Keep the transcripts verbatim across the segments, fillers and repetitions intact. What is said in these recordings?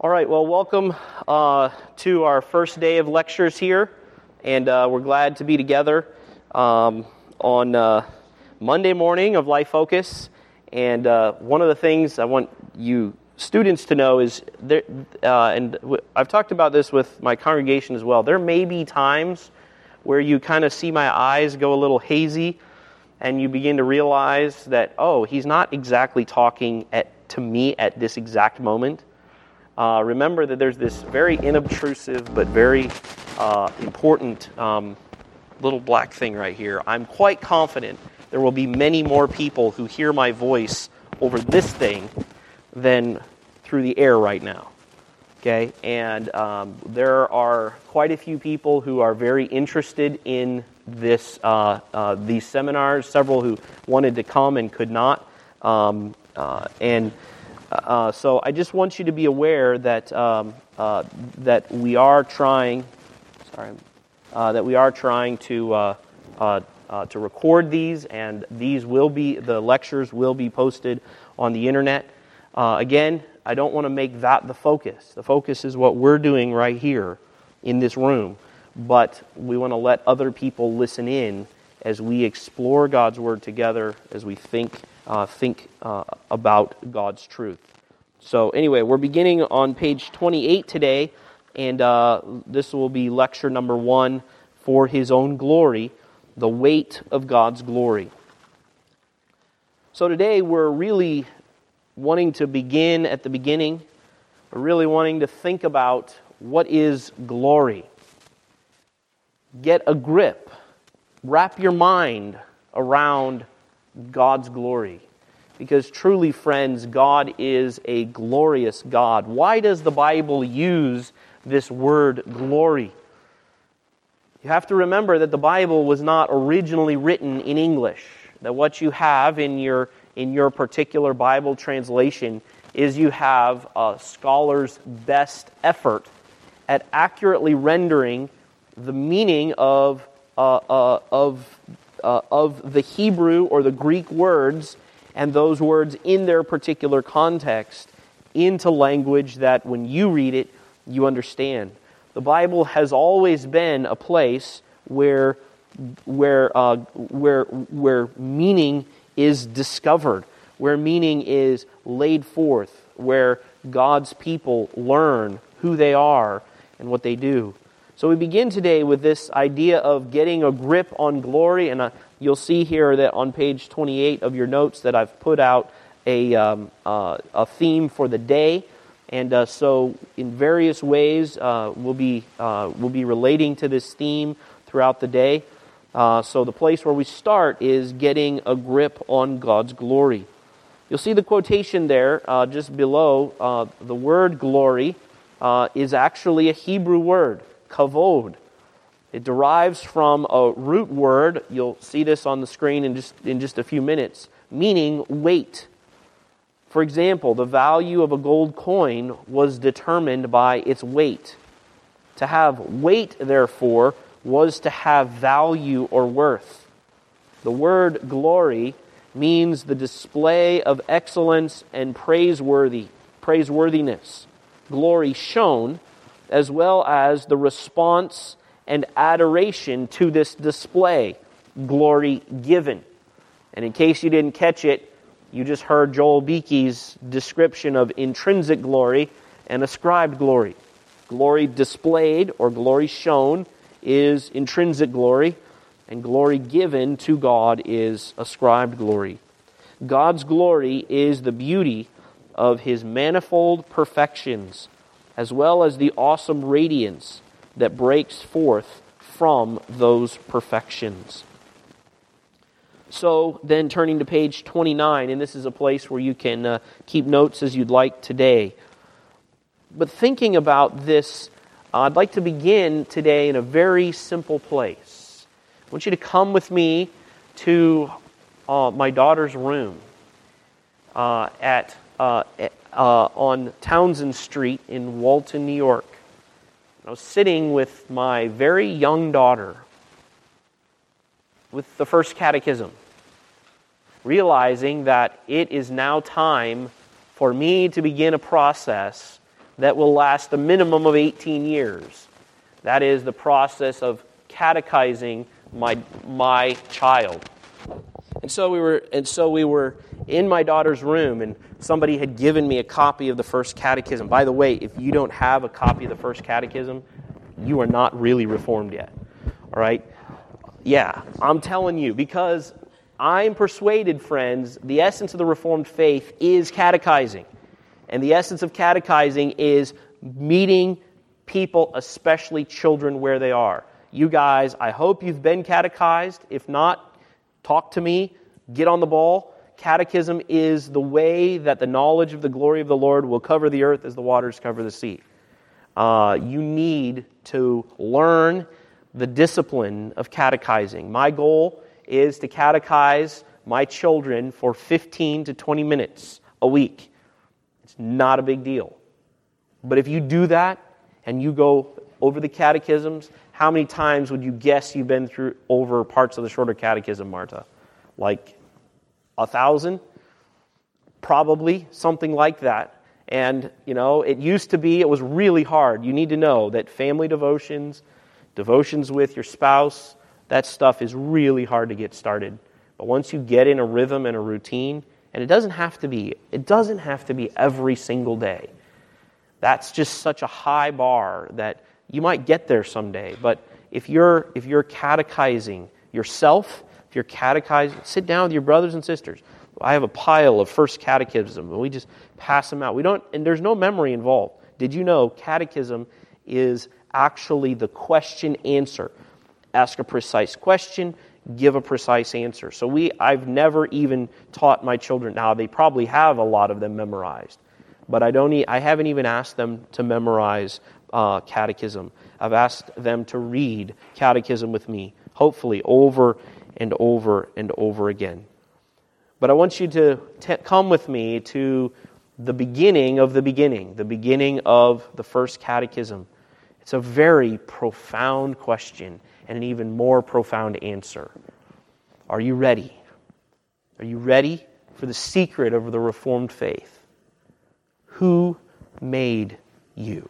All right, well, welcome uh, to our first day of lectures here, and uh, we're glad to be together um, on uh, Monday morning of Life Focus. And uh, one of the things I want you students to know is, there, uh, and w- I've talked about this with my congregation as well, there may be times where you kind of see my eyes go a little hazy, and you begin to realize that, oh, he's not exactly talking at, to me at this exact moment. Uh, remember that there's this very inobtrusive but very uh, important um, little black thing right here. I'm quite confident there will be many more people who hear my voice over this thing than through the air right now. Okay, and um, there are quite a few people who are very interested in this uh, uh, these seminars. Several who wanted to come and could not, um, uh, and. Uh, so I just want you to be aware that um, uh, that we are trying, sorry, uh, that we are trying to uh, uh, uh, to record these, and these will be the lectures will be posted on the internet. Uh, again, I don't want to make that the focus. The focus is what we're doing right here in this room, but we want to let other people listen in as we explore God's Word together, as we think. Uh, think uh, about God's truth. So anyway, we're beginning on page twenty-eight today, and uh, this will be lecture number one, For His Own Glory, the Weight of God's Glory. So today we're really wanting to begin at the beginning. We're really wanting to think about what is glory. Get a grip. Wrap your mind around God's glory. Because truly, friends, God is a glorious God. Why does the Bible use this word glory? You have to remember that the Bible was not originally written in English. That what you have in your in your particular Bible translation is you have a scholar's best effort at accurately rendering the meaning of uh, uh, of Uh, of the Hebrew or the Greek words and those words in their particular context into language that when you read it, you understand. The Bible has always been a place where where uh, where where meaning is discovered, where meaning is laid forth, where God's people learn who they are and what they do. So we begin today with this idea of getting a grip on glory, and uh, you'll see here that on page twenty-eight of your notes that I've put out a um, uh, a theme for the day, and uh, so in various ways uh, we'll be uh, we'll be relating to this theme throughout the day. Uh, so the place where we start is getting a grip on God's glory. You'll see the quotation there uh, just below. Uh, the word glory uh, is actually a Hebrew word. Kavod. It derives from a root word, you'll see this on the screen in just in just a few minutes, meaning weight. For example, the value of a gold coin was determined by its weight. To have weight, therefore, was to have value or worth. The word glory means the display of excellence and praiseworthy, praiseworthiness. Glory shown, as well as the response and adoration to this display, glory given. And in case you didn't catch it, you just heard Joel Beakey's description of intrinsic glory and ascribed glory. Glory displayed or glory shown is intrinsic glory, and glory given to God is ascribed glory. God's glory is the beauty of His manifold perfections, as well as the awesome radiance that breaks forth from those perfections. So then turning to page twenty-nine, and this is a place where you can uh, keep notes as you'd like today. But thinking about this, uh, I'd like to begin today in a very simple place. I want you to come with me to uh, my daughter's room uh, at uh, at Uh, on Townsend Street in Walton, New York. I was sitting with my very young daughter with the first catechism, realizing that it is now time for me to begin a process that will last a minimum of eighteen years. That is the process of catechizing my my child. And so we were and so we were in my daughter's room, and somebody had given me a copy of the First Catechism. By the way, if you don't have a copy of the First Catechism, you are not really Reformed yet. All right? Yeah, I'm telling you, because I'm persuaded, friends, the essence of the Reformed faith is catechizing. And the essence of catechizing is meeting people, especially children, where they are. You guys, I hope you've been catechized. If not, talk to me. Get on the ball. Catechism is the way that the knowledge of the glory of the Lord will cover the earth as the waters cover the sea. Uh, you need to learn the discipline of catechizing. My goal is to catechize my children for fifteen to twenty minutes a week. It's not a big deal. But if you do that and you go over the catechisms, how many times would you guess you've been through over parts of the shorter catechism, Marta? Like a thousand? Probably, something like that. And, you know, it used to be, it was really hard. You need to know that family devotions, devotions with your spouse, that stuff is really hard to get started. But once you get in a rhythm and a routine, and it doesn't have to be, it doesn't have to be every single day. That's just such a high bar that you might get there someday. But if you're if you're catechizing yourself, if you're catechizing, sit down with your brothers and sisters. I have a pile of First Catechism, and we just pass them out. We don't, and there's no memory involved. Did you know catechism is actually the question answer? Ask a precise question, give a precise answer. So we, I've never even taught my children. Now they probably have a lot of them memorized, but I don't. I haven't even asked them to memorize uh, catechism. I've asked them to read catechism with me, hopefully over and over and over again. But I want you to t- come with me to the beginning of the beginning, the beginning of the First Catechism. It's a very profound question and an even more profound answer. Are you ready? Are you ready for the secret of the Reformed faith? Who made you?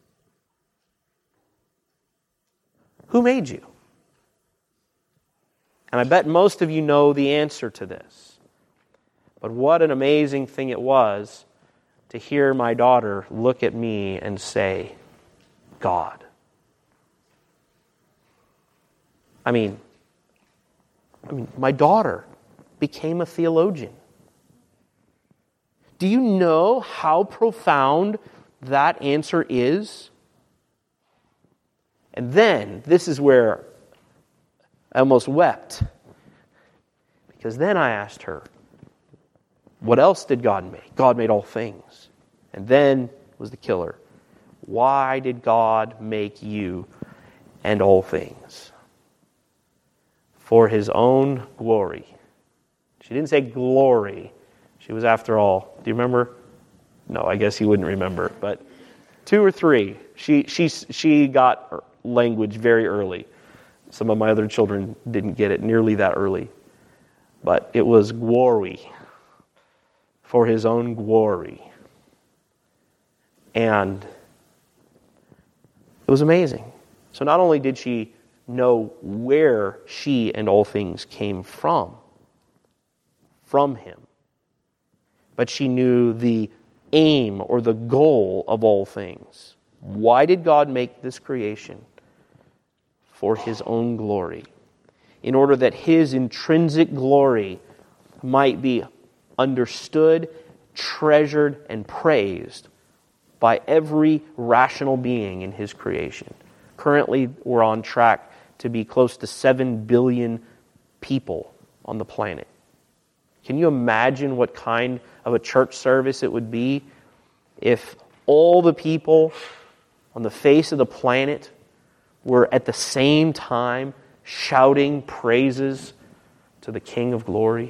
Who made you? And I bet most of you know the answer to this. But what an amazing thing it was to hear my daughter look at me and say, God. I mean, I mean, my daughter became a theologian. Do you know how profound that answer is? And then, this is where I almost wept. Because then I asked her, what else did God make? God made all things. And then was the killer. Why did God make you and all things? For His own glory. She didn't say glory. She was, after all, do you remember? No, I guess you wouldn't remember. But two or three. She she she got language very early. Some of my other children didn't get it nearly that early. But it was glory. For His own glory. And it was amazing. So not only did she know where she and all things came from, from Him, but she knew the aim or the goal of all things. Why did God make this creation? For His own glory. In order that His intrinsic glory might be understood, treasured, and praised by every rational being in His creation. Currently, we're on track to be close to seven billion people on the planet. Can you imagine what kind of a church service it would be if all the people on the face of the planet were at the same time shouting praises to the King of Glory?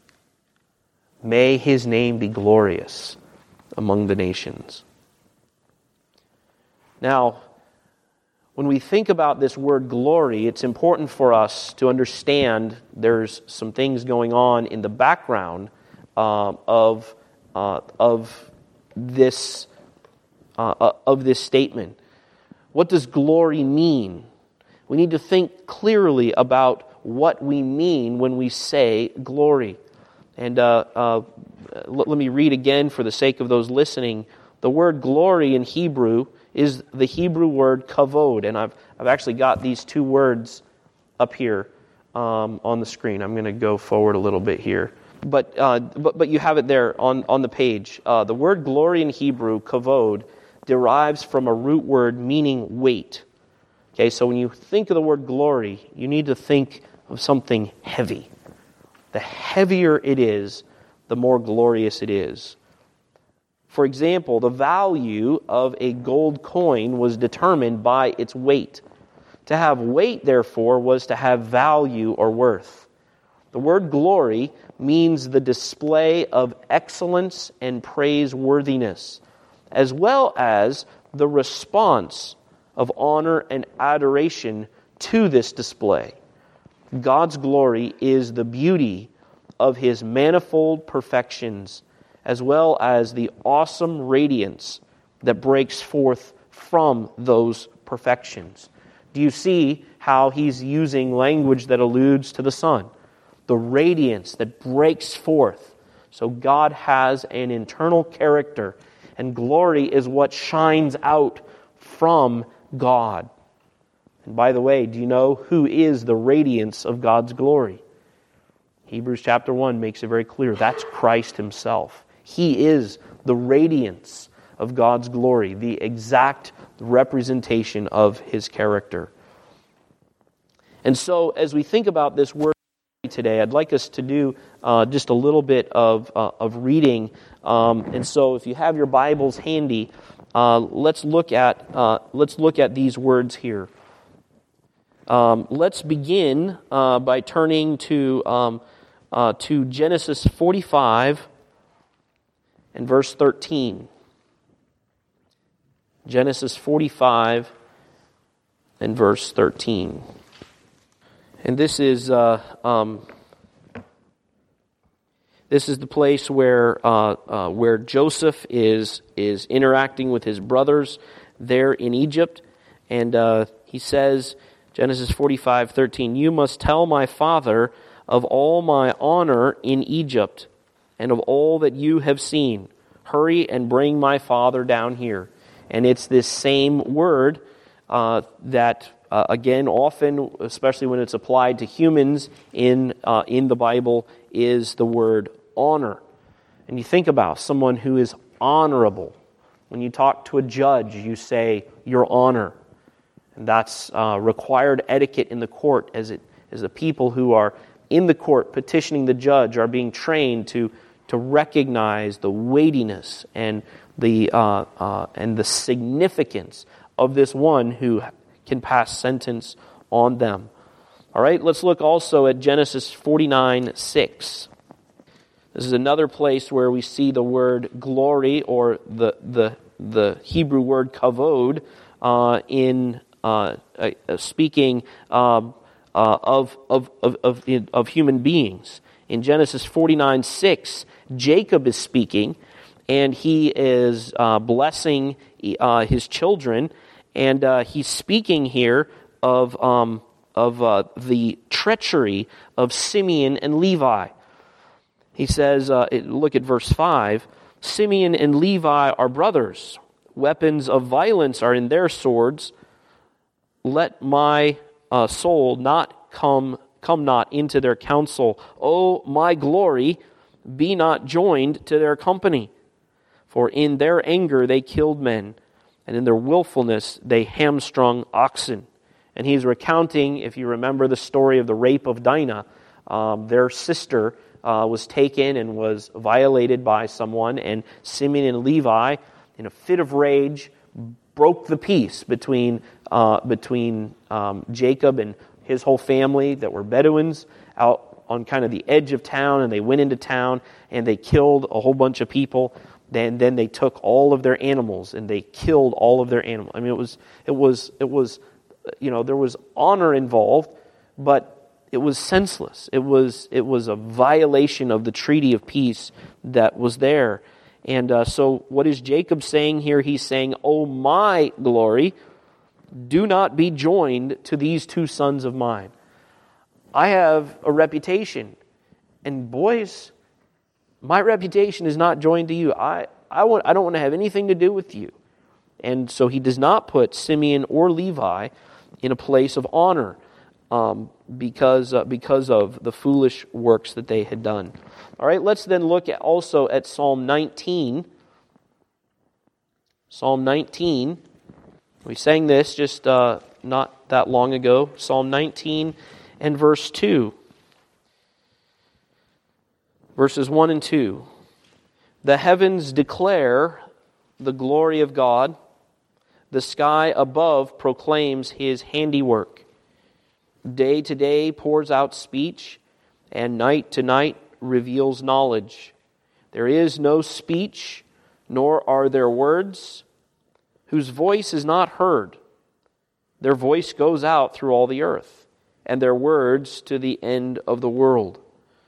May His name be glorious among the nations. Now, when we think about this word glory, it's important for us to understand there's some things going on in the background uh, of uh, of this uh, of this statement. What does glory mean? We need to think clearly about what we mean when we say glory. And uh, uh, let, let me read again for the sake of those listening. The word glory in Hebrew is the Hebrew word kavod. And I've, I've actually got these two words up here um, on the screen. I'm going to go forward a little bit here. But, uh, but but you have it there on, on the page. Uh, the word glory in Hebrew, kavod, derives from a root word meaning weight. Okay, so when you think of the word glory, you need to think of something heavy. The heavier it is, the more glorious it is. For example, the value of a gold coin was determined by its weight. To have weight, therefore, was to have value or worth. The word glory means the display of excellence and praiseworthiness, as well as the response of honor and adoration to this display. God's glory is the beauty of His manifold perfections, as well as the awesome radiance that breaks forth from those perfections. Do you see how he's using language that alludes to the sun? The radiance that breaks forth. So God has an internal character, and glory is what shines out from God. And by the way, do you know who is the radiance of God's glory? Hebrews chapter one makes it very clear. That's Christ Himself. He is the radiance of God's glory, the exact representation of His character. And so, as we think about this word today, I'd like us to do uh, just a little bit of uh, of reading. Um, and so, if you have your Bibles handy, uh, let's look at uh, let's look at these words here. Um, let's begin uh, by turning to um, uh, to Genesis forty-five and verse thirteen. Genesis forty-five and verse thirteen. And this is uh, um, this is the place where uh, uh, where Joseph is is interacting with his brothers there in Egypt, and uh, he says, Genesis forty-five thirteen, "You must tell my father of all my honor in Egypt, and of all that you have seen. Hurry and bring my father down here." And it's this same word uh, that. Uh, again, often, especially when it's applied to humans in uh, in the Bible, is the word honor. And you think about someone who is honorable. When you talk to a judge, you say, "Your Honor." And that's uh, required etiquette in the court, as it as the people who are in the court petitioning the judge are being trained to to recognize the weightiness and the uh, uh, and the significance of this one who can pass sentence on them. All right, let's look also at Genesis forty-nine six. This is another place where we see the word glory, or the the the Hebrew word kavod, uh, in uh, uh, speaking um, uh, of, of of of of human beings. In Genesis forty-nine six, Jacob is speaking, and he is uh, blessing uh, his children. And uh, he's speaking here of um, of uh, the treachery of Simeon and Levi. He says, uh, look at verse five, "Simeon and Levi are brothers. Weapons of violence are in their swords. Let my uh, soul not come come not into their counsel. O my glory, be not joined to their company. For in their anger they killed men, and in their willfulness they hamstrung oxen." And he's recounting, if you remember the story of the rape of Dinah, um, their sister uh, was taken and was violated by someone, and Simeon and Levi, in a fit of rage, broke the peace between uh, between um, Jacob and his whole family that were Bedouins out on kind of the edge of town, and they went into town and they killed a whole bunch of people. Then, then they took all of their animals and they killed all of their animals. I mean, it was, it was, it was, you know, there was honor involved, but it was senseless. It was, it was a violation of the treaty of peace that was there. And uh, so what is Jacob saying here? He's saying, "O my glory, do not be joined to these two sons of mine. I have a reputation, and boys, my reputation is not joined to you. I, I, want, I don't want to have anything to do with you." And so he does not put Simeon or Levi in a place of honor um, because, uh, because of the foolish works that they had done. All right, let's then look at also at Psalm nineteen. Psalm nineteen. We sang this just uh, not that long ago. Psalm nineteen and verse two. Verses one and two. "The heavens declare the glory of God. The sky above proclaims His handiwork. Day to day pours out speech, and night to night reveals knowledge. There is no speech, nor are there words, whose voice is not heard. Their voice goes out through all the earth, and their words to the end of the world."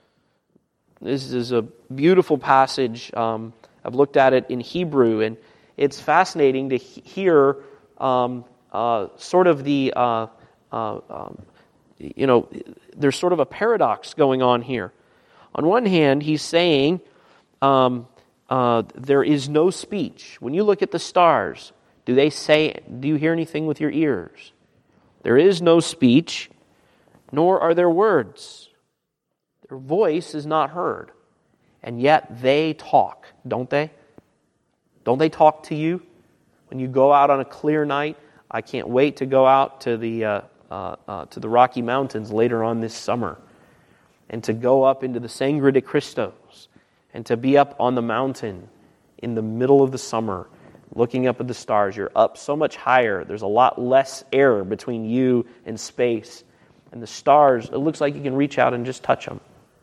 This is a beautiful passage. Um, I've looked at it in Hebrew, and it's fascinating to hear um, uh, sort of the, uh, uh, um, you know, there's sort of a paradox going on here. On one hand, he's saying um, uh, there is no speech. When you look at the stars, do they say, do you hear anything with your ears? There is no speech, nor are there words. Their voice is not heard. And yet they talk, don't they? Don't they talk to you? When you go out on a clear night, I can't wait to go out to the uh, uh, uh, to the Rocky Mountains later on this summer, and to go up into the Sangre de Cristos, and to be up on the mountain in the middle of the summer, looking up at the stars. You're up so much higher. There's a lot less air between you and space. And the stars, it looks like you can reach out and just touch them.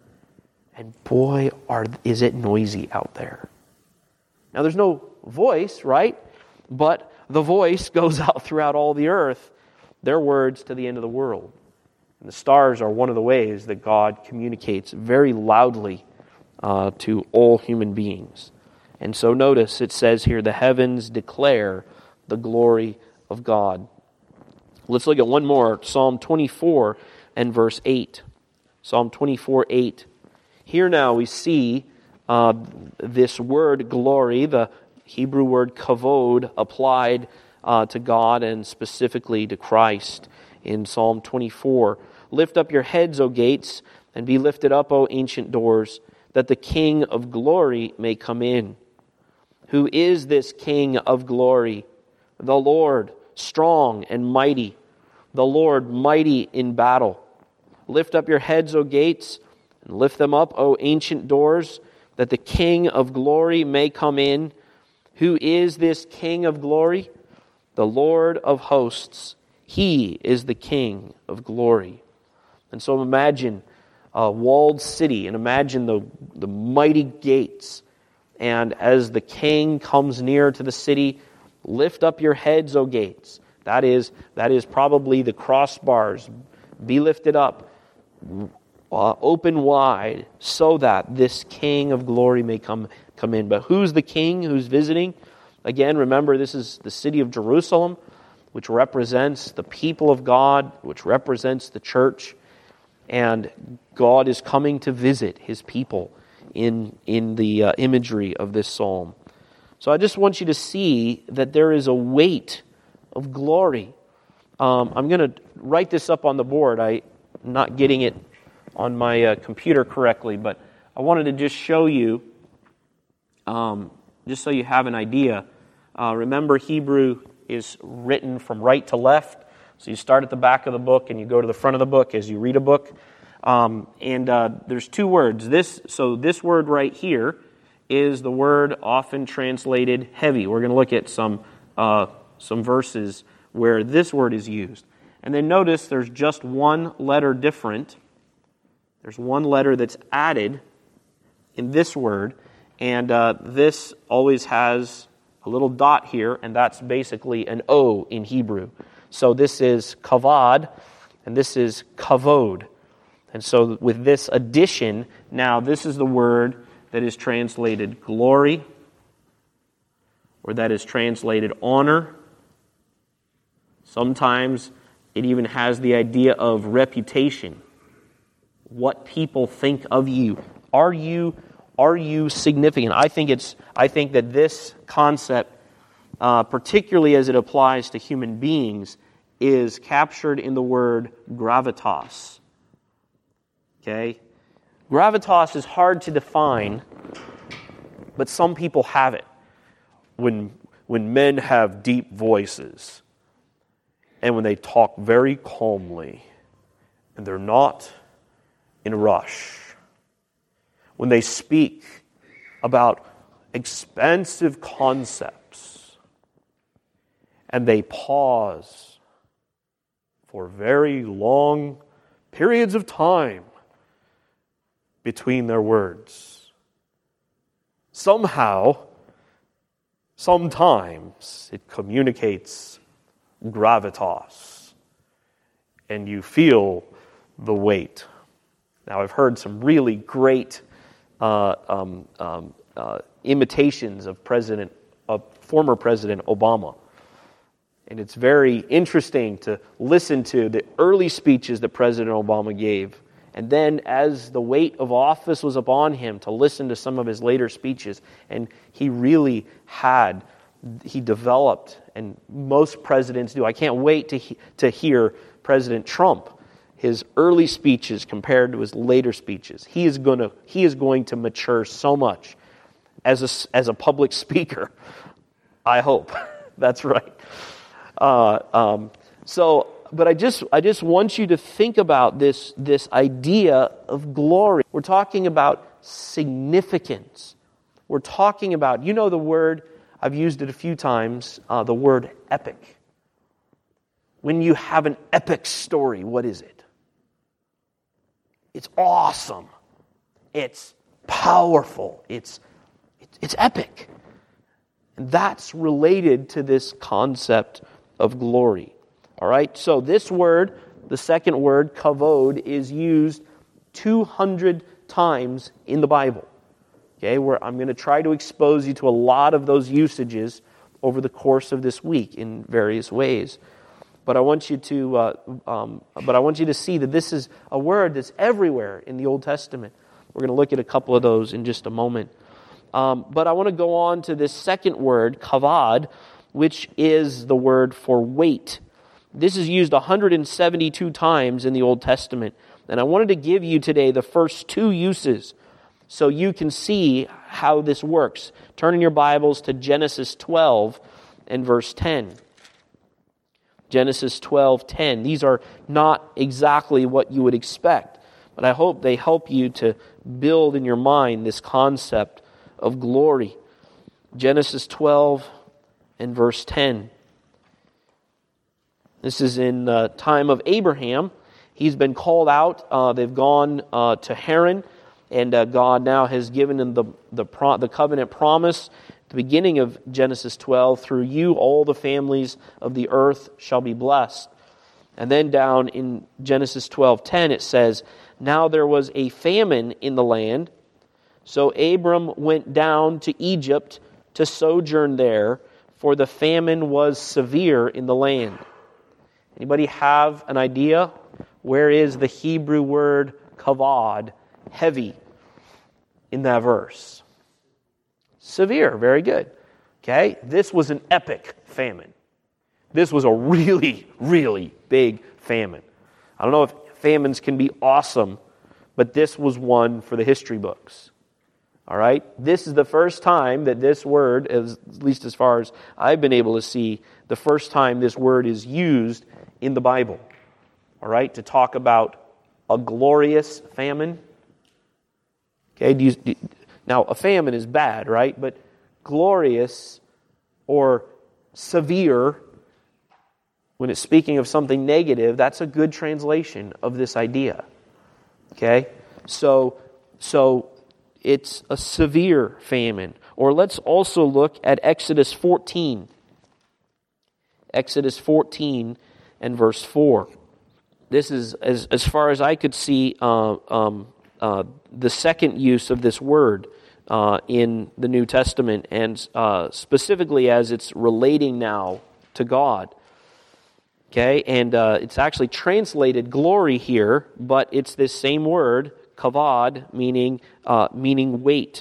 And boy, are is it noisy out there. Now there's no voice, right? But the voice goes out throughout all the earth, their words to the end of the world. And the stars are one of the ways that God communicates very loudly uh, to all human beings. And so notice it says here, the heavens declare the glory of God. Let's look at one more, Psalm twenty-four and verse eight. Psalm twenty-four, eight. Here now we see uh, this word glory, the Hebrew word kavod, applied uh, to God and specifically to Christ in Psalm twenty-four. "Lift up your heads, O gates, and be lifted up, O ancient doors, that the King of glory may come in. Who is this King of glory? The Lord, strong and mighty, the Lord mighty in battle. Lift up your heads, O gates, and lift them up, O ancient doors, that the King of glory may come in. Who is this King of glory? The Lord of hosts. He is the King of glory." And so imagine a walled city, and imagine the, the mighty gates. And as the King comes near to the city, lift up your heads, O gates. That is, that is probably the crossbars. Be lifted up, uh, open wide, so that this King of glory may come, come in. But who's the King who's visiting? Again, remember, this is the city of Jerusalem, which represents the people of God, which represents the church. And God is coming to visit His people in, in the uh, imagery of this psalm. So I just want you to see that there is a weight of glory. Um, I'm going to write this up on the board. I'm not getting it on my uh, computer correctly, but I wanted to just show you, um, just so you have an idea. Uh, remember, Hebrew is written from right to left. So you start at the back of the book and you go to the front of the book as you read a book. Um, and uh, there's two words. This So this word right here is the word often translated heavy. We're going to look at some uh, some verses where this word is used. And then notice there's just one letter different. There's one letter that's added in this word. And uh, this always has a little dot here, and that's basically an O in Hebrew. So this is kavad, and this is kavod. And so with this addition, now this is the word that is translated glory or that is translated honor. Sometimes it even has the idea of reputation. What people think of you. Are you are you significant? I think it's I think that this concept, uh, particularly as it applies to human beings, is captured in the word gravitas. Okay? Gravitas is hard to define, but some people have it. When when men have deep voices, and when they talk very calmly, and they're not in a rush. When they speak about expansive concepts, and they pause for very long periods of time between their words. Somehow, sometimes it communicates gravitas, and you feel the weight. Now, I've heard some really great uh, um, um, uh, imitations of President, of former President Obama, and it's very interesting to listen to the early speeches that President Obama gave, and then as the weight of office was upon him, to listen to some of his later speeches, and he really had, he developed, and most presidents do. I can't wait to he, to hear President Trump, his early speeches compared to his later speeches. He is going to he is going to mature so much as a as a public speaker. I hope that's right. Uh, um, so, but I just I just want you to think about this this idea of glory. We're talking about significance. We're talking about, you know, the word, I've used it a few times. Uh, the word epic. When you have an epic story, what is it? It's awesome. It's powerful. It's, it's, it's epic. And that's related to this concept of glory. All right? So this word, the second word, kavod, is used two hundred times in the Bible. Okay? Where I'm going to try to expose you to a lot of those usages over the course of this week in various ways. But I want you to, uh, um, but I want you to see that this is a word that's everywhere in the Old Testament. We're going to look at a couple of those in just a moment. Um, but I want to go on to this second word, kavod, which is the word for weight. This is used one hundred seventy-two times in the Old Testament. And I wanted to give you today the first two uses so you can see how this works. Turn in your Bibles to Genesis twelve and verse ten. Genesis twelve ten. These are not exactly what you would expect, but I hope they help you to build in your mind this concept of glory. Genesis twelve and verse ten. This is in the time of Abraham. He's been called out. Uh, they've gone uh, to Haran, and uh, God now has given them the the, pro- the covenant promise. The beginning of Genesis twelve, through you all the families of the earth shall be blessed. And then down in Genesis twelve ten it says, now there was a famine in the land, so Abram went down to Egypt to sojourn there, for the famine was severe in the land. Anybody have an idea? Where is the Hebrew word kavod, heavy, in that verse? Severe, very good. Okay, this was an epic famine. This was a really, really big famine. I don't know if famines can be awesome, but this was one for the history books. All right? This is the first time that this word, as, at least as far as I've been able to see, the first time this word is used in the Bible. All right? To talk about a glorious famine. Okay, do you... Do, Now, a famine is bad, right? But glorious or severe, when it's speaking of something negative, that's a good translation of this idea. Okay? So, so it's a severe famine. Or let's also look at Exodus fourteen. Exodus fourteen and verse four. This is, as, as far as I could see, uh, um, uh, the second use of this word. uh, in the New Testament, and uh, specifically as it's relating now to God. Okay, and uh, it's actually translated glory here, but it's this same word, kavod, meaning uh, meaning weight.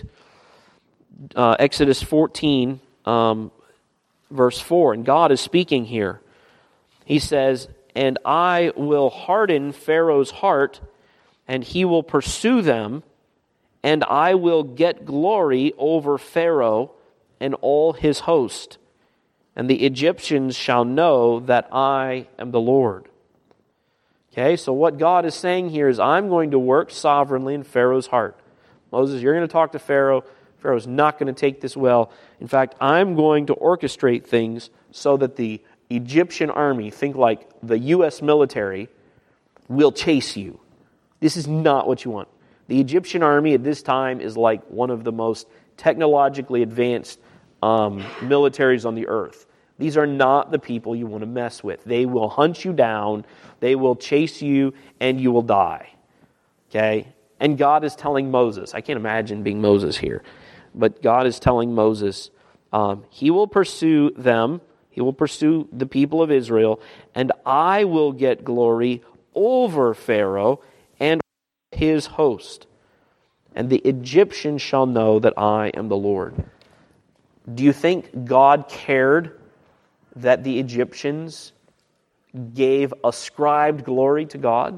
Uh, Exodus fourteen, um, verse four, and God is speaking here. He says, "And I will harden Pharaoh's heart, and he will pursue them, and I will get glory over Pharaoh and all his host. And the Egyptians shall know that I am the Lord." Okay, so what God is saying here is, I'm going to work sovereignly in Pharaoh's heart. Moses, you're going to talk to Pharaoh. Pharaoh's not going to take this well. In fact, I'm going to orchestrate things so that the Egyptian army, think like the U S military, will chase you. This is not what you want. The Egyptian army at this time is like one of the most technologically advanced um, militaries on the earth. These are not the people you want to mess with. They will hunt you down, they will chase you, and you will die. Okay? And God is telling Moses, I can't imagine being Moses here, but God is telling Moses, um, He will pursue them, He will pursue the people of Israel, and I will get glory over Pharaoh and his host. And the Egyptians shall know that I am the Lord. Do you think God cared that the Egyptians gave ascribed glory to God?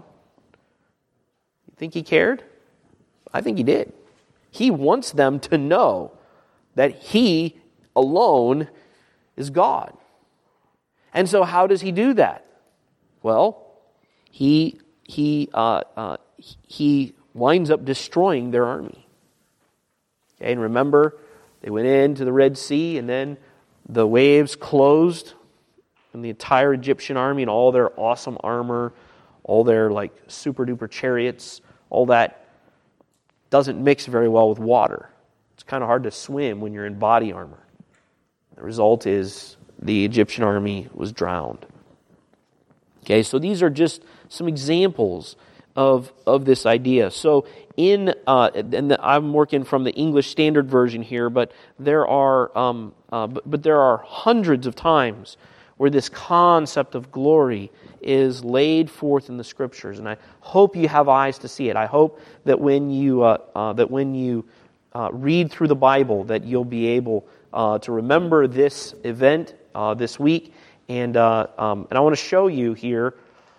You think He cared? I think He did. He wants them to know that He alone is God. And so how does He do that? Well, He he uh, uh, he winds up destroying their army. Okay, and remember, they went into the Red Sea, and then the waves closed, and the entire Egyptian army and all their awesome armor, all their like super duper chariots, all that doesn't mix very well with water. It's kind of hard to swim when you're in body armor. The result is the Egyptian army was drowned. Okay, so these are just some examples of, of this idea. So in, uh, and the, I'm working from the English Standard Version here, but there are, um, uh, but, but there are hundreds of times where this concept of glory is laid forth in the Scriptures, and I hope you have eyes to see it. I hope that when you uh, uh, that when you uh, read through the Bible, that you'll be able uh, to remember this event uh, this week. And uh, um, and I want to show you here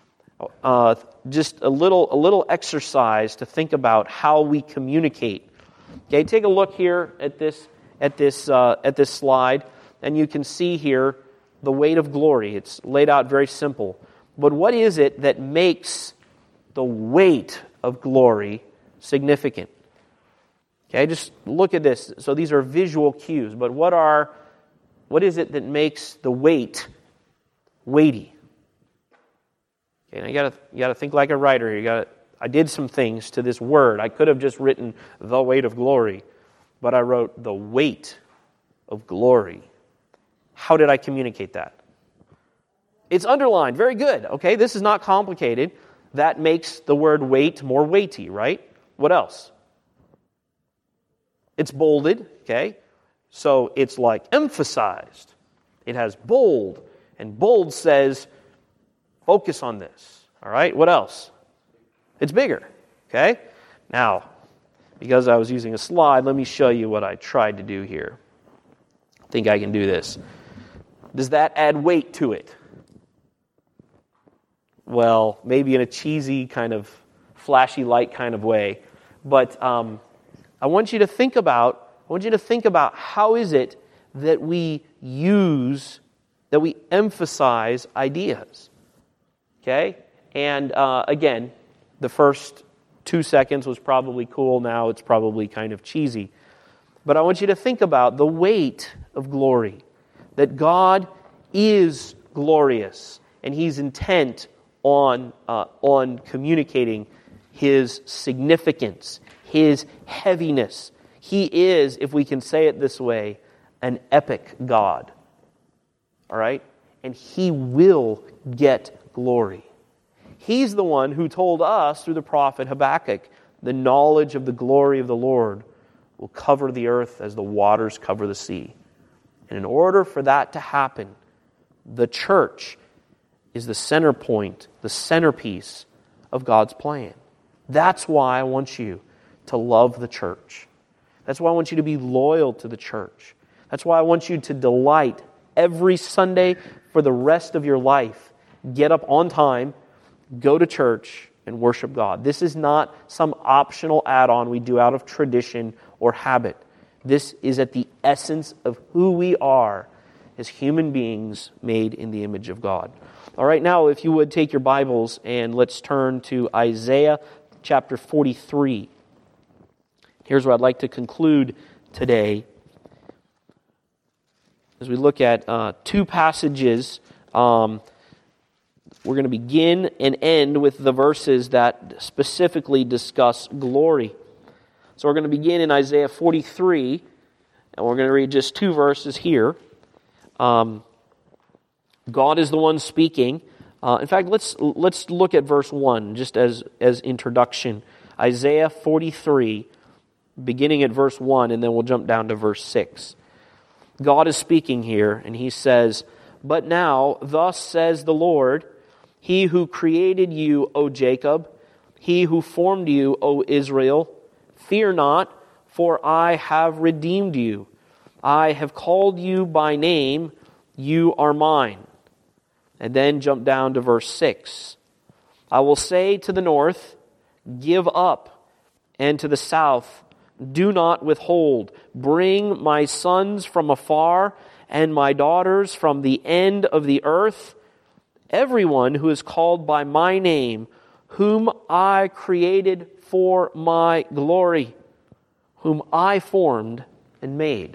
uh, just a little a little exercise to think about how we communicate. Okay, take a look here at this at this uh, at this slide, and you can see here the weight of glory. It's laid out very simple. But what is it that makes the weight of glory significant? Okay, just look at this. So these are visual cues. But what are what is it that makes the weight weighty? Okay, now you gotta you gotta think like a writer here. You gotta I did some things to this word. I could have just written the weight of glory, but I wrote the weight of glory. How did I communicate that? It's underlined. Very good. Okay, this is not complicated. That makes the word weight more weighty, right? What else? It's bolded, okay? So it's like emphasized. It has bold. And bold says, focus on this. All right, what else? It's bigger, okay? Now, because I was using a slide, let me show you what I tried to do here. I think I can do this. Does that add weight to it? Well, maybe in a cheesy kind of flashy light kind of way. But um, I want you to think about, I want you to think about how is it that we use, that we emphasize ideas. Okay? And uh, again, the first two seconds was probably cool. Now it's probably kind of cheesy. But I want you to think about the weight of glory. That God is glorious, and He's intent on uh, on communicating His significance, His heaviness. He is, if we can say it this way, an epic God. All right? And He will get glory. He's the one who told us through the prophet Habakkuk, the knowledge of the glory of the Lord will cover the earth as the waters cover the sea. And in order for that to happen, the church is the center point, the centerpiece of God's plan. That's why I want you to love the church. That's why I want you to be loyal to the church. That's why I want you to delight every Sunday for the rest of your life. Get up on time, go to church, and worship God. This is not some optional add-on we do out of tradition or habit. This is at the essence of who we are as human beings made in the image of God. All right, now if you would take your Bibles and let's turn to Isaiah chapter forty-three. Here's where I'd like to conclude today as we look at uh, two passages. Um, we're going to begin and end with the verses that specifically discuss glory. So we're going to begin in Isaiah forty-three, and we're going to read just two verses here. Um, God is the one speaking. Uh, in fact, let's let's look at verse one just as as introduction. Isaiah forty-three, beginning at verse one, and then we'll jump down to verse six. God is speaking here, and He says, "But now, thus says the Lord, He who created you, O Jacob, He who formed you, O Israel, fear not, for I have redeemed you. I have called you by name, you are mine." And then jump down to verse six. "I will say to the north, give up, and to the south, do not withhold. Bring my sons from afar, and my daughters from the end of the earth, everyone who is called by my name, whom I created for my glory, whom I formed and made."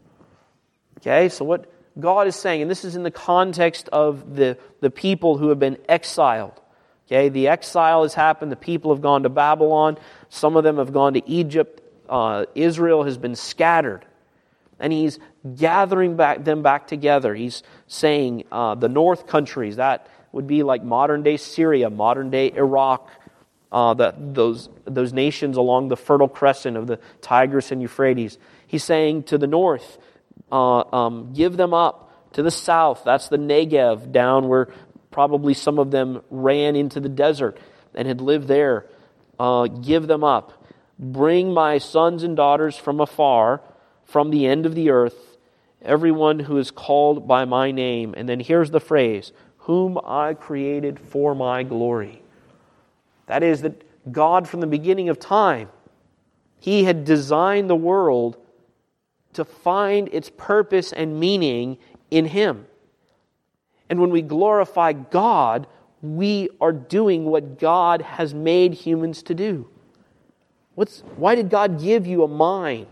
Okay, so what God is saying, and this is in the context of the, the people who have been exiled. Okay, the exile has happened. The people have gone to Babylon. Some of them have gone to Egypt. Uh, Israel has been scattered. And He's gathering back them back together. He's saying uh, the north countries, that would be like modern-day Syria, modern-day Iraq, uh, the, those, those nations along the Fertile Crescent of the Tigris and Euphrates. He's saying to the north, Uh, um, give them up. To the south, that's the Negev, down where probably some of them ran into the desert and had lived there. Uh, give them up. Bring my sons and daughters from afar, from the end of the earth, everyone who is called by my name. And then here's the phrase, whom I created for my glory. That is that God, from the beginning of time, He had designed the world to find its purpose and meaning in Him. And when we glorify God, we are doing what God has made humans to do. What's, why did God give you a mind?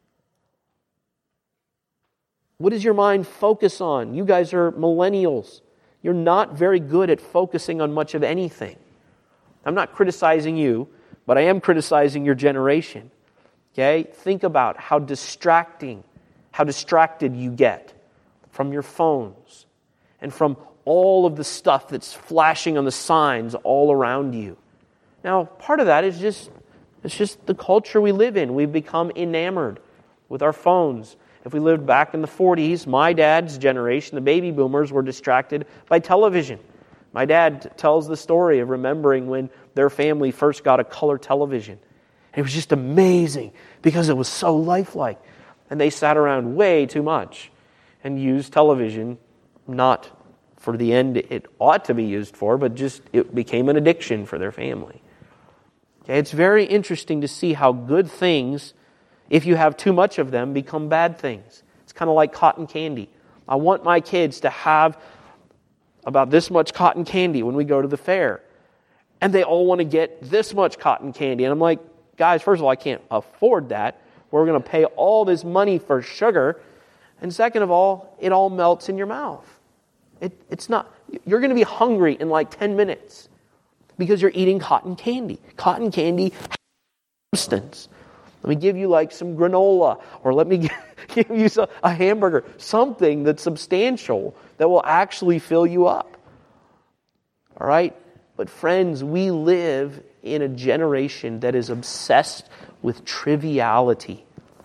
What does your mind focus on? You guys are millennials. You're not very good at focusing on much of anything. I'm not criticizing you, but I am criticizing your generation. Okay? Think about how distracting, how distracted you get from your phones and from all of the stuff that's flashing on the signs all around you. Now, part of that is just, it's just the culture we live in. We've become enamored with our phones. If we lived back in the forties, my dad's generation, the baby boomers, were distracted by television. My dad tells the story of remembering when their family first got a color television. And it was just amazing because it was so lifelike. And they sat around way too much and used television not for the end it ought to be used for, but just it became an addiction for their family. Okay, it's very interesting to see how good things, if you have too much of them, become bad things. It's kind of like cotton candy. I want my kids to have about this much cotton candy when we go to the fair. And they all want to get this much cotton candy. And I'm like, guys, first of all, I can't afford that. We're going to pay all this money for sugar. And second of all, it all melts in your mouth. It, it's not, you're going to be hungry in like ten minutes because you're eating cotton candy. Cotton candy has substance. Let me give you like some granola, or let me give you some, a hamburger, something that's substantial that will actually fill you up. All right? But friends, we live in a generation that is obsessed with triviality.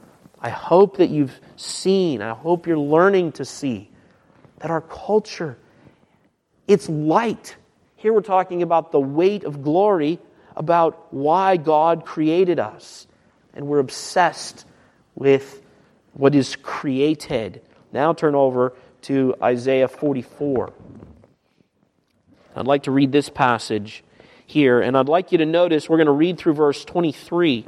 I hope that you've seen, I hope you're learning to see that our culture, it's light. Here we're talking about the weight of glory, about why God created us. And we're obsessed with what is created. Now turn over to Isaiah forty-four. I'd like to read this passage here, and I'd like you to notice we're going to read through verse twenty-three,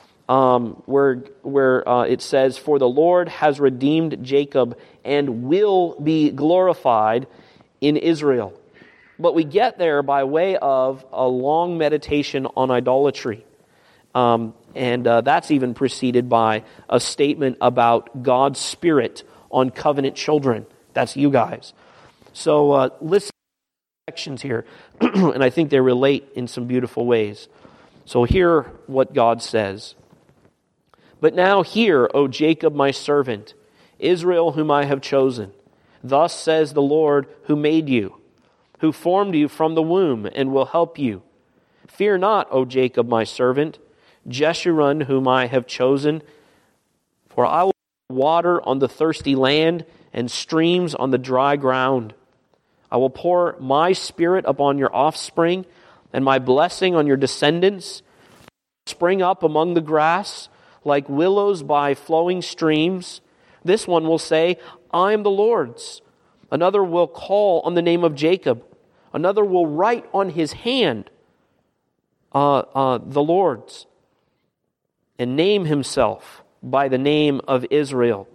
um, where where uh, it says, "For the Lord has redeemed Jacob and will be glorified in Israel." But we get there by way of a long meditation on idolatry. Um, and uh, that's even preceded by a statement about God's Spirit on covenant children. That's you guys. So uh, listen to sections here, and I think they relate in some beautiful ways. So hear what God says. "But now hear, O Jacob my servant, Israel whom I have chosen. Thus says the Lord who made you, who formed you from the womb and will help you. Fear not, O Jacob my servant, Jeshurun whom I have chosen, for I will pour water on the thirsty land and streams on the dry ground. I will pour my Spirit upon your offspring and my blessing on your descendants. Spring up among the grass like willows by flowing streams. This one will say, I am the Lord's. Another will call on the name of Jacob. Another will write on his hand, uh, uh, the Lord's, and name himself by the name of Israel.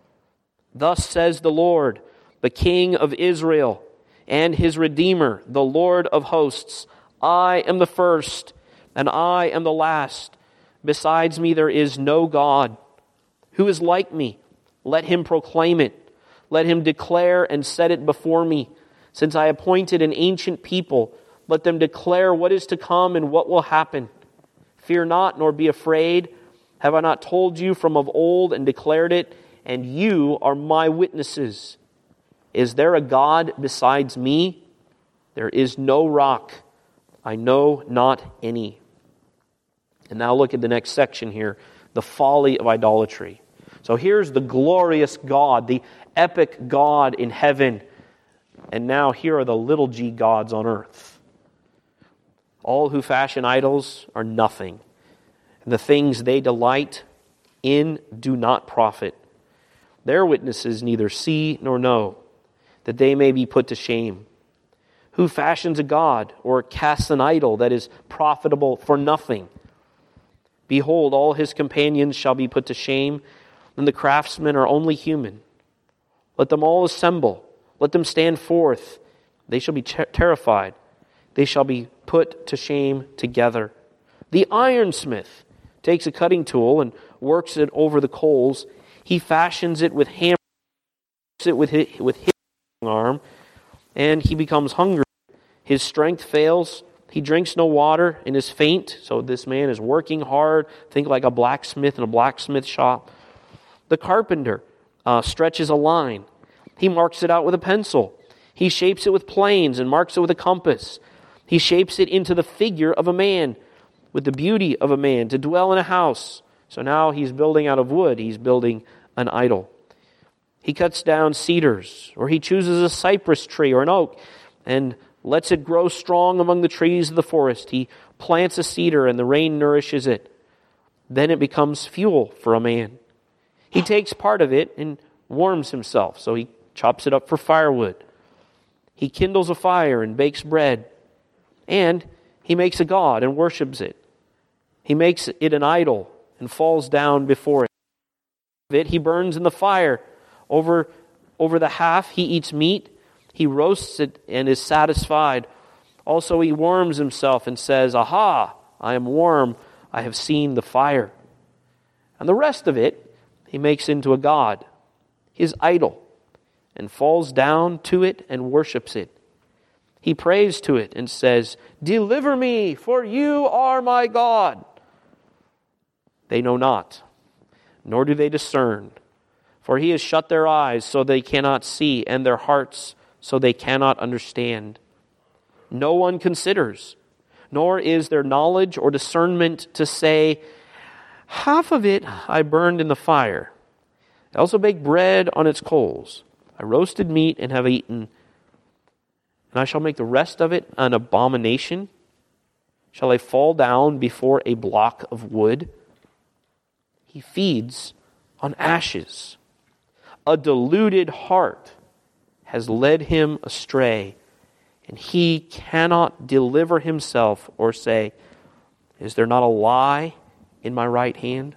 Thus says the Lord, the King of Israel, and his Redeemer, the Lord of hosts. I am the first, and I am the last. Besides me there is no God. Who is like me? Let him proclaim it. Let him declare and set it before me. Since I appointed an ancient people, let them declare what is to come and what will happen. Fear not, nor be afraid. Have I not told you from of old and declared it? And you are my witnesses. Is there a God besides me? There is no rock. I know not any." And now look at the next section here. The folly of idolatry. So here's the glorious God, the epic God in heaven. And now here are the little g gods on earth. All who fashion idols are nothing. And the things they delight in do not profit. Their witnesses neither see nor know, that they may be put to shame. Who fashions a god or casts an idol that is profitable for nothing? Behold, all his companions shall be put to shame, and the craftsmen are only human. Let them all assemble. Let them stand forth. They shall be ter- terrified. They shall be put to shame together. The ironsmith takes a cutting tool and works it over the coals. He fashions it with hammer, it with his, with his arm, and he becomes hungry. His strength fails. He drinks no water and is faint. So this man is working hard. Think like a blacksmith in a blacksmith shop. The carpenter uh, stretches a line. He marks it out with a pencil. He shapes it with planes and marks it with a compass. He shapes it into the figure of a man, with the beauty of a man, to dwell in a house. So now he's building out of wood. He's building an idol. He cuts down cedars, or he chooses a cypress tree or an oak and lets it grow strong among the trees of the forest. He plants a cedar and the rain nourishes it. Then it becomes fuel for a man. He takes part of it and warms himself, so he chops it up for firewood. He kindles a fire and bakes bread. And he makes a god and worships it. He makes it an idol and falls down before it. He burns in the fire. Over, over the half he eats meat. He roasts it and is satisfied. Also he warms himself and says, Aha, I am warm. I have seen the fire. And the rest of it he makes into a god, his idol, and falls down to it and worships it. He prays to it and says, Deliver me, for you are my God. They know not, nor do they discern. For he has shut their eyes so they cannot see, and their hearts so they cannot understand. No one considers, nor is there knowledge or discernment to say, Half of it I burned in the fire, I also baked bread on its coals. I roasted meat and have eaten, and I shall make the rest of it an abomination. Shall I fall down before a block of wood? He feeds on ashes. A deluded heart has led him astray, and he cannot deliver himself or say, is there not a lie in my right hand?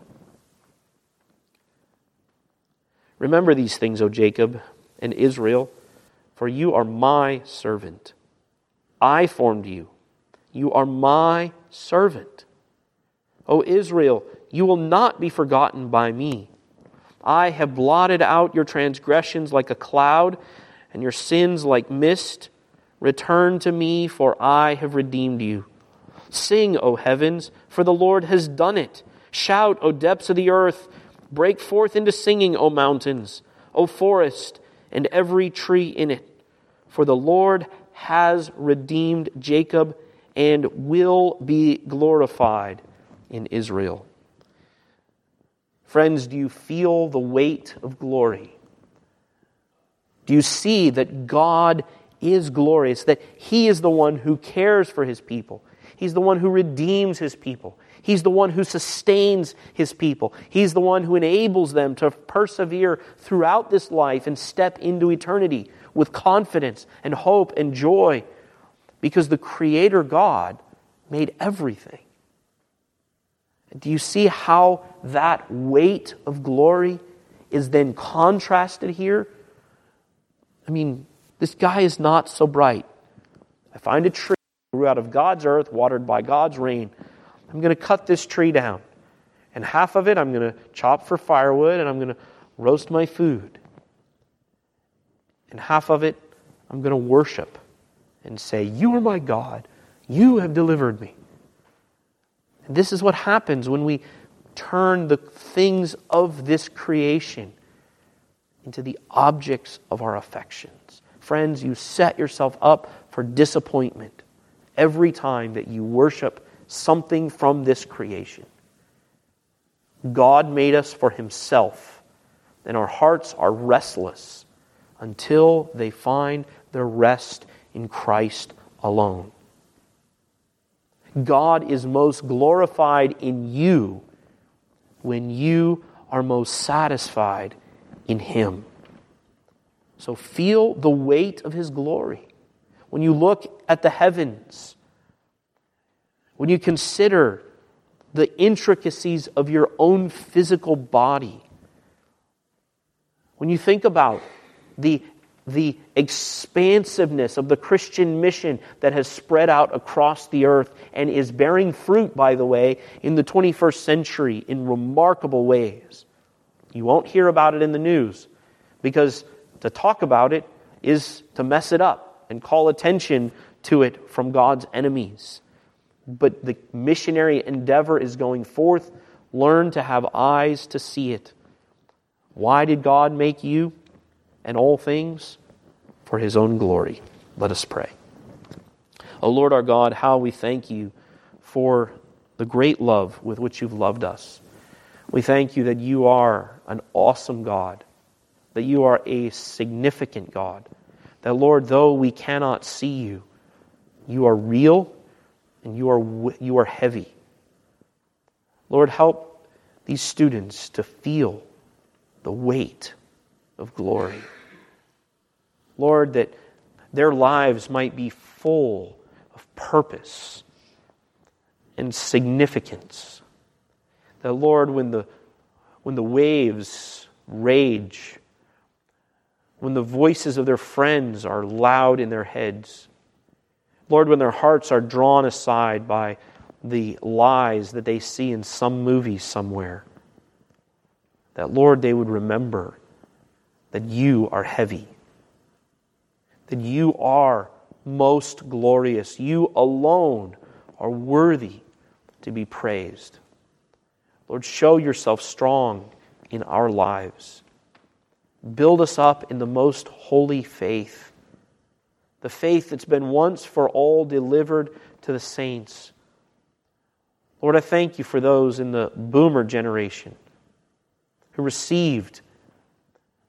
Remember these things, O Jacob and Israel, for you are my servant. I formed you. You are my servant. O Israel, you will not be forgotten by me. I have blotted out your transgressions like a cloud, and your sins like mist. Return to me, for I have redeemed you. Sing, O heavens, for the Lord has done it. Shout, O depths of the earth. Break forth into singing, O mountains, O forest, and every tree in it. For the Lord has redeemed Jacob and will be glorified in Israel. Friends, do you feel the weight of glory? Do you see that God is glorious, that He is the one who cares for His people? He's the one who redeems His people. He's the one who sustains His people. He's the one who enables them to persevere throughout this life and step into eternity with confidence and hope and joy, because the Creator God made everything. Do you see how that weight of glory is then contrasted here? I mean, this guy is not so bright. I find a tree grew out of God's earth, watered by God's rain. I'm going to cut this tree down. And half of it I'm going to chop for firewood, and I'm going to roast my food. And half of it I'm going to worship and say, you are my God. You have delivered me. And this is what happens when we turn the things of this creation into the objects of our affections. Friends, you set yourself up for disappointment every time that you worship something from this creation. God made us for Himself, and our hearts are restless until they find their rest in Christ alone. God is most glorified in you when you are most satisfied in Him. So feel the weight of His glory. When you look at the heavens, when you consider the intricacies of your own physical body, when you think about the, the expansiveness of the Christian mission that has spread out across the earth and is bearing fruit, by the way, in the twenty-first century in remarkable ways. You won't hear about it in the news, because to talk about it is to mess it up and call attention to it from God's enemies. But the missionary endeavor is going forth. Learn to have eyes to see it. Why did God make you and all things? For His own glory. Let us pray. O Lord our God, how we thank You for the great love with which You've loved us. We thank You that You are an awesome God, that You are a significant God, that, Lord, though we cannot see You, You are real and You are You are heavy. Lord, help these students to feel the weight of glory. Lord, that their lives might be full of purpose and significance. That, Lord, when the when the waves rage, when the voices of their friends are loud in their heads, Lord, when their hearts are drawn aside by the lies that they see in some movie somewhere, that, Lord, they would remember that You are heavy, that You are most glorious. You alone are worthy to be praised. Lord, show Yourself strong in our lives. Build us up in the most holy faith, the faith that's been once for all delivered to the saints. Lord, I thank You for those in the boomer generation who received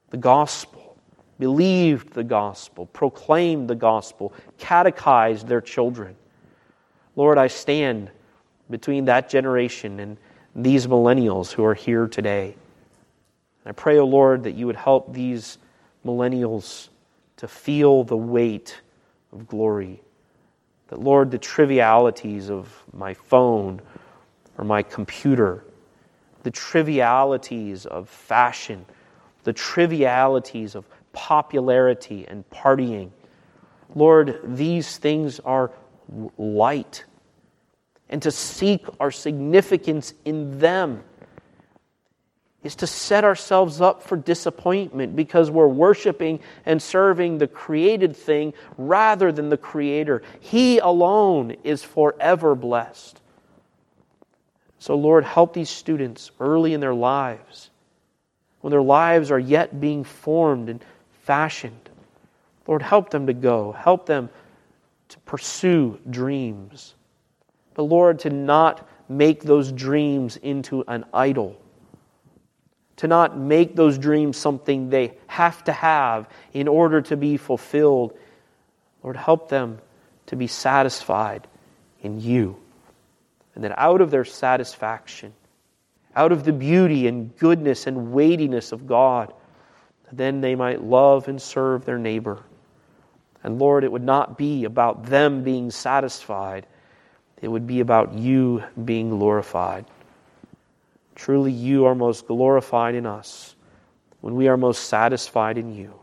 the gospel, believed the gospel, proclaimed the gospel, catechized their children. Lord, I stand between that generation and these millennials who are here today. I pray, O Lord, that you would help these millennials to feel the weight of glory. That, Lord, the trivialities of my phone or my computer, the trivialities of fashion, the trivialities of popularity and partying, Lord, these things are light. And to seek our significance in them is to set ourselves up for disappointment because we're worshiping and serving the created thing rather than the Creator. He alone is forever blessed. So, Lord, help these students early in their lives, when their lives are yet being formed and fashioned. Lord, help them to go. Help them to pursue dreams. But, Lord, to not make those dreams into an idol. To not make those dreams something they have to have in order to be fulfilled. Lord, help them to be satisfied in you. And that out of their satisfaction, out of the beauty and goodness and weightiness of God, then they might love and serve their neighbor. And Lord, it would not be about them being satisfied. It would be about you being glorified. Truly, you are most glorified in us when we are most satisfied in you.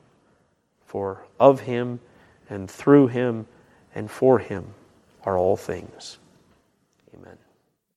For of Him and through Him and for Him are all things.